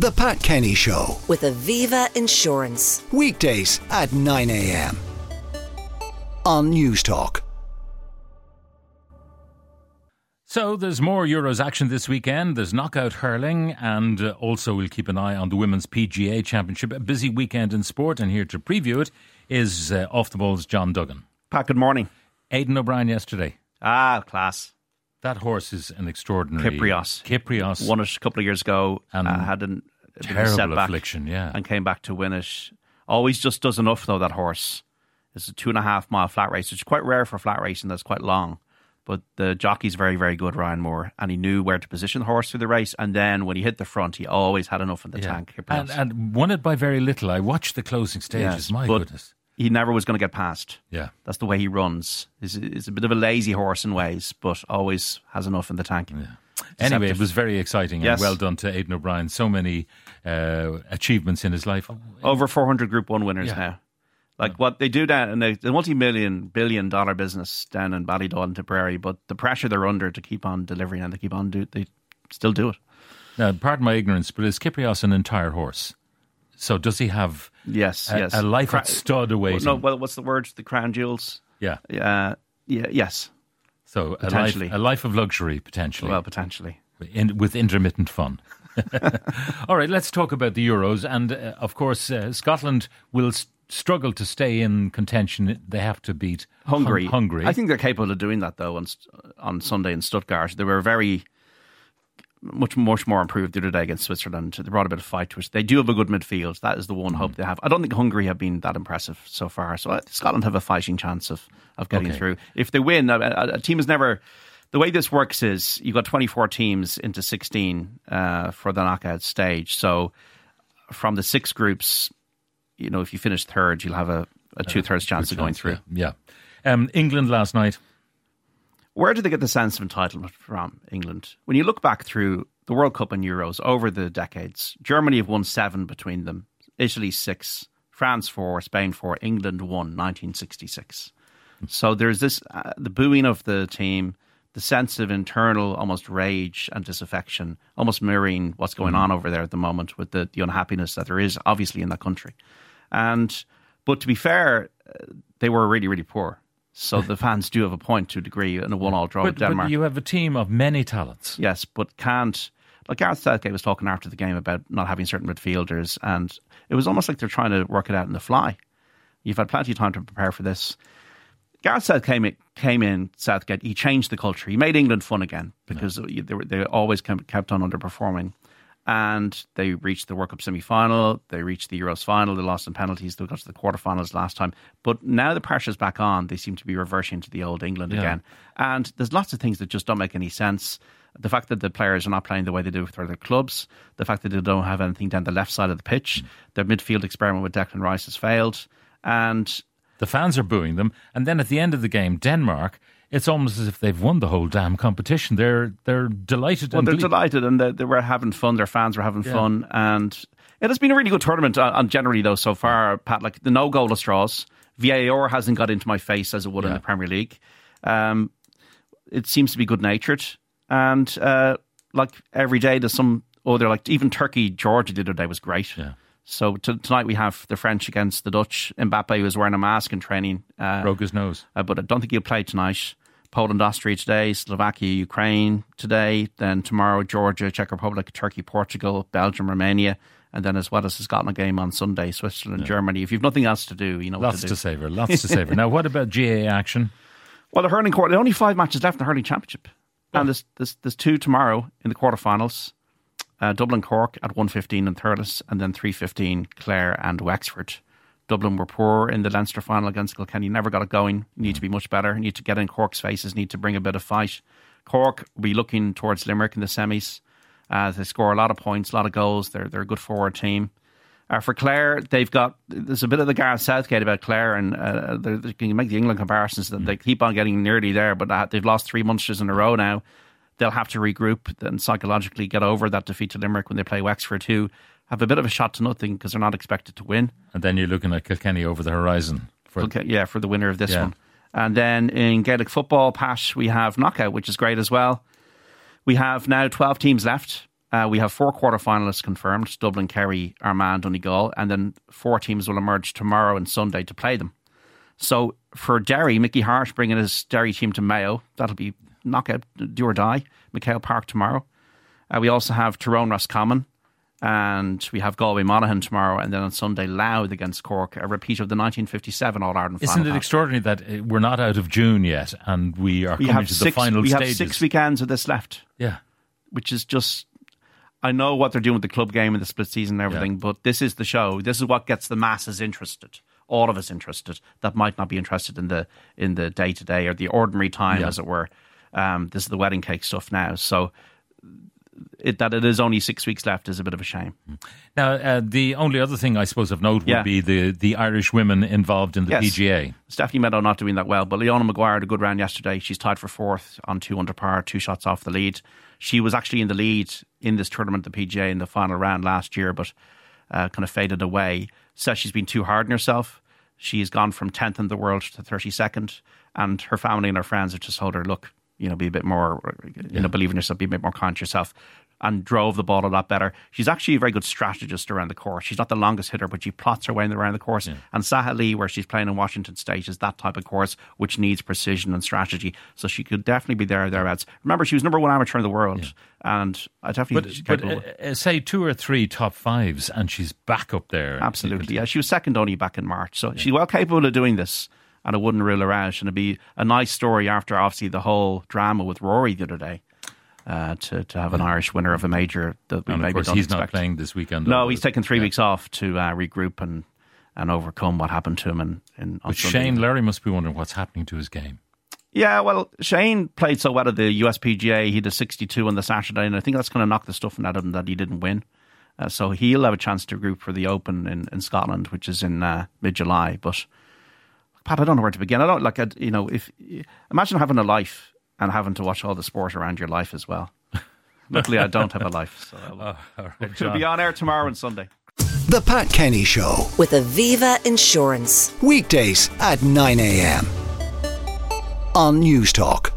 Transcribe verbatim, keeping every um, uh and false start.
The Pat Kenny Show with Aviva Insurance. Weekdays at nine a.m. on News Talk. So there's more Euros action this weekend. There's knockout hurling, and uh, also we'll keep an eye on the Women's P G A Championship. A busy weekend in sport, and here to preview it is uh, Off the Ball's John Duggan. Pat, good morning. Aidan O'Brien yesterday. Ah, class. That horse is an extraordinary... Kyprios. Kyprios. Won it a couple of years ago. And uh, had an, a terrible bit of a setback affliction, yeah. And came back to win it. Always just does enough, though, that horse. It's a two and a half mile flat race, which is quite rare for flat racing. That's quite long. But the jockey's very, very good, Ryan Moore, and he knew where to position the horse through the race. And then when he hit the front, he always had enough in the yeah. tank. And, and won it by very little. I watched the closing stages. Yes, My but goodness. He never was going to get past. Yeah. That's the way he runs. He's, he's a bit of a lazy horse in ways, but always has enough in the tank. Yeah. Anyway, it was very exciting, yes. and well done to Aidan O'Brien. So many uh, achievements in his life. Over four hundred Group one winners yeah. now. Like yeah. what they do down in the, the multi-million, billion dollar business down in Ballydoyle and Tipperary, but the pressure they're under to keep on delivering and to keep on do they still do it. Now, pardon my ignorance, but is Kyprios an entire horse? So does he have yes, a, yes. a life Cra- at stud awaiting? No, well, what's the word? The crown jewels? Yeah. Uh, yeah. Yes. So a life, a life of luxury, potentially. Well, potentially. In, with intermittent fun. All right, let's talk about the Euros. And, uh, of course, uh, Scotland will st- struggle to stay in contention. They have to beat Hungary. Hun- Hungary. I think they're capable of doing that, though, on, on Sunday in Stuttgart. They were very... much much more improved the other day against Switzerland. They brought a bit of fight to it. They do have a good midfield. That is the one mm. hope they have. I don't think Hungary have been that impressive so far. So Scotland have a fighting chance of, of getting okay. through. If they win, a, a team is never... The way this works is you've got twenty-four teams into sixteen uh, for the knockout stage. So from the six groups, you know, if you finish third, you'll have a, a two-thirds uh, chance of going through. Yeah. yeah. Um, England last night. Where did they get the sense of entitlement from, England? When you look back through the World Cup and Euros over the decades, Germany have won seven between them, Italy six, France four, Spain four, England one, nineteen sixty-six. So there's this, uh, the booing of the team, the sense of internal almost rage and disaffection, almost mirroring what's going mm-hmm. on over there at the moment with the, the unhappiness that there is obviously in that country. And, but to be fair, uh, they were really, really poor. So the fans do have a point to a degree in a one-all draw but, with Denmark. But you have a team of many talents. Yes, but can't... Like Gareth Southgate was talking after the game about not having certain midfielders, and it was almost like they're trying to work it out on the fly. You've had plenty of time to prepare for this. Gareth Southgate came in, came in Southgate, he changed the culture. He made England fun again because yeah. they, were, they always kept on underperforming. And they reached the World Cup semi-final, they reached the Euros final, they lost in penalties, they got to the quarterfinals last time. But now the pressure's back on, they seem to be reverting to the old England yeah. again. And there's lots of things that just don't make any sense. The fact that the players are not playing the way they do for their clubs, the fact that they don't have anything down the left side of the pitch, mm. their midfield experiment with Declan Rice has failed. And the fans are booing them. And then at the end of the game, Denmark... It's almost as if they've won the whole damn competition. They're they're delighted. Well, and they're ble- delighted, and they, they were having fun. Their fans were having yeah. fun, and it has been a really good tournament. Uh, and generally, though, so far, Pat, like the no goal of straws, V A R hasn't got into my face as it would yeah. in the Premier League. Um, it seems to be good natured, and uh, like every day, there's some other like even Turkey Georgia the other day was great. Yeah. So t- tonight we have the French against the Dutch. Mbappe was wearing a mask in training. Uh, Broke his nose. Uh, but I don't think he'll play tonight. Poland, Austria today, Slovakia, Ukraine today. Then tomorrow, Georgia, Czech Republic, Turkey, Portugal, Belgium, Romania. And then as well as the Scotland game on Sunday, Switzerland, yeah. Germany. If you've nothing else to do, you know lots what to do. to savour, lots to savour. Now, what about G A A action? Well, the hurling quarter, there are only five matches left in the hurling championship. Oh. And there's, there's, there's two tomorrow in the quarterfinals. Uh, Dublin Cork at one fifteen and Thurles, and then three fifteen Clare and Wexford. Dublin were poor in the Leinster final against Kilkenny, never got it going. Need to be much better, need to get in Cork's faces, need to bring a bit of fight. Cork will be looking towards Limerick in the semis. Uh, they score a lot of points, a lot of goals. They're they're a good forward team. Uh, for Clare, they've got there's a bit of the Gareth Southgate about Clare, and uh, they can make the England comparisons that they keep on getting nearly there, but uh, they've lost three Munsters in a row now. They'll have to regroup and psychologically get over that defeat to Limerick when they play Wexford, who have a bit of a shot to nothing because they're not expected to win. And then you're looking at Kilkenny over the horizon. For okay, yeah, for the winner of this yeah. one. And then in Gaelic football, Pat, we have knockout, which is great as well. We have now twelve teams left. Uh, we have four quarterfinalists confirmed: Dublin, Kerry, Armagh, Donegal, and then four teams will emerge tomorrow and Sunday to play them. So for Derry, Mickey Hart bringing his Derry team to Mayo. That'll be knockout, do or die. McHale Park tomorrow. Uh, we also have Tyrone Roscommon, and we have Galway Monaghan tomorrow, and then on Sunday Louth against Cork, a repeat of the nineteen fifty-seven All-Ireland final. Isn't it extraordinary that we're not out of June yet and we are we coming have to six, the final we stages? have six weekends of this left. Yeah. Which is just... I know what they're doing with the club game and the split season and everything, yeah. but this is the show. This is what gets the masses interested. All of us interested that might not be interested in the in the day to day or the ordinary time, yeah. as it were. Um, this is the wedding cake stuff now. So it, that it is only six weeks left is a bit of a shame. Now, uh, the only other thing I suppose of note would yeah. be the, the Irish women involved in the yes. P G A. Stephanie Meadow not doing that well, but Leona Maguire had a good round yesterday. She's tied for fourth on two under par, two shots off the lead. She was actually in the lead in this tournament, the P G A, in the final round last year, but uh, kind of faded away. Says she's been too hard on herself. She's gone from tenth in the world to thirty-second, and her family and her friends have just told her, look, you know, be a bit more, you yeah. know, believe in yourself, be a bit more kind to yourself, and drove the ball a lot better. She's actually a very good strategist around the course. She's not the longest hitter, but she plots her way around the course. Yeah. And Saha Lee, where she's playing in Washington State, is that type of course which needs precision and strategy. So she could definitely be there or thereabouts. Remember, she was number one amateur in the world. Yeah. And I definitely... But, but uh, say two or three top fives and she's back up there. Absolutely. Yeah, she was second only back in March. So yeah. she's well capable of doing this. And I wouldn't rule her out. And it'd be a nice story after, obviously, the whole drama with Rory the other day. Uh, to, to have an Irish winner of a major that we and maybe of course don't he's expect. Not playing this weekend. No, he's taken three yeah. weeks off to uh, regroup and, and overcome what happened to him. In, in, but Shane Larry must be wondering what's happening to his game. Yeah, well, Shane played so well at the U S P G A. He did sixty-two on the Saturday, and I think that's going to knock the stuffing out of him that he didn't win. Uh, so he'll have a chance to regroup for the Open in, in Scotland, which is in uh, mid-July. But Pat, I don't know where to begin. I don't like, I'd, you know, if imagine having a life and having to watch all the sport around your life as well. Luckily, I don't have a life, so I'll, oh, all right, we'll be on air tomorrow and Sunday. The Pat Kenny Show with Aviva Insurance. Weekdays at nine a.m. on News Talk.